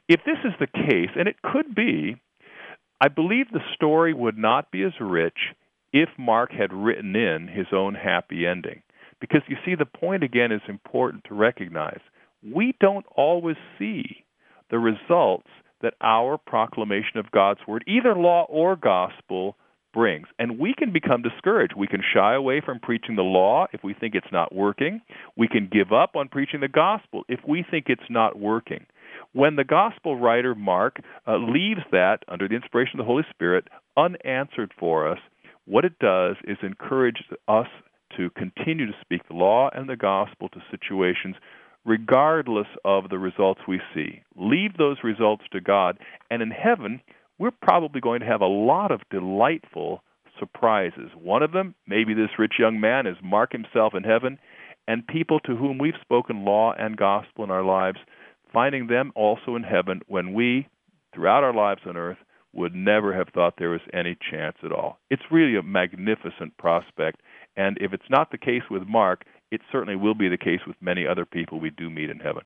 If this is the case, and it could be, I believe the story would not be as rich if Mark had written in his own happy ending. Because you see, the point again is important to recognize. We don't always see the results that our proclamation of God's Word, either law or gospel, brings. And we can become discouraged. We can shy away from preaching the law if we think it's not working. We can give up on preaching the gospel if we think it's not working. When the gospel writer Mark leaves that, under the inspiration of the Holy Spirit, unanswered for us, what it does is encourage us to continue to speak the law and the gospel to situations regardless of the results we see. Leave those results to God, and in heaven, we're probably going to have a lot of delightful surprises. One of them, maybe this rich young man, is Mark himself in heaven, and people to whom we've spoken law and gospel in our lives, finding them also in heaven when we, throughout our lives on earth, would never have thought there was any chance at all. It's really a magnificent prospect, and if it's not the case with Mark, it certainly will be the case with many other people we do meet in heaven.